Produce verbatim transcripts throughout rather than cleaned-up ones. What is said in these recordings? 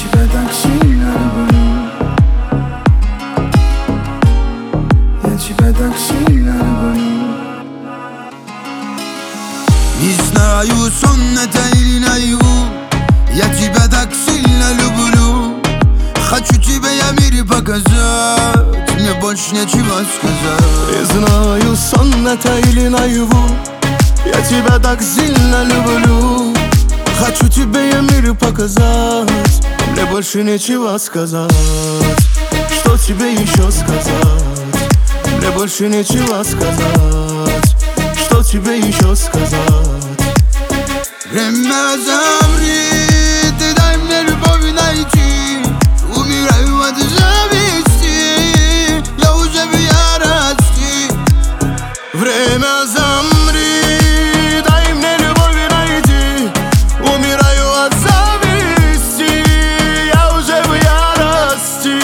тебя так сильно люблю, я тебя так сильно люблю. Не знаю, сон это или наяву, я тебя так сильно люблю. Хочу тебе я в мире показать, мне больше нечего сказать. Не знаю, сон это или наяву, я тебя так сильно люблю. Хочу тебе я в мире показать, мне больше нечего сказать. Что тебе еще сказать? Мне больше нечего сказать. Что тебе еще сказать? Время замри, ты дай мне любовь найти. Умираю от зависти, я уже в ярости. Время замри, дай мне любовь найти. Умираю от зависти, я уже в ярости.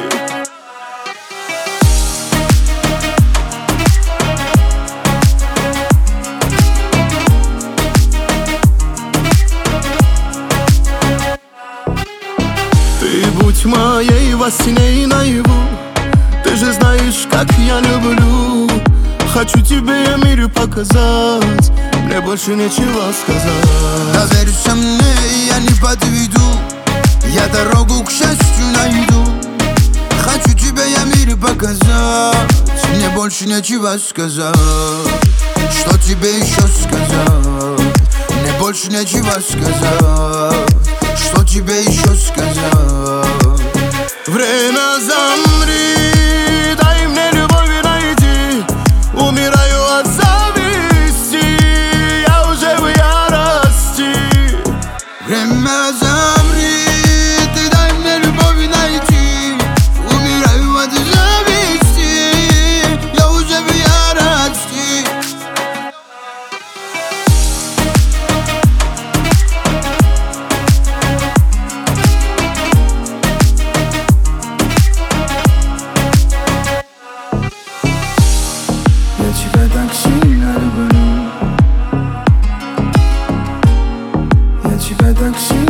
Ты будь моей во сне и наяву, ты же знаешь, как я люблю. Хочу тебе я миру показать, мне больше нечего сказать. Доверься мне, я не подведу, я дорогу к счастью найду. Хочу тебя я мире показать, мне больше нечего сказать. Что тебе еще сказать? Мне больше нечего сказать. Что тебе еще сказать? Время замри, дай мне любовь найти. Умираю от зависти, я уже в ярости. Время замри, ты дай мне любовь найти. Умираю от зависти, я уже в ярости. Я тебя так сильно люблю, я тебя так сильно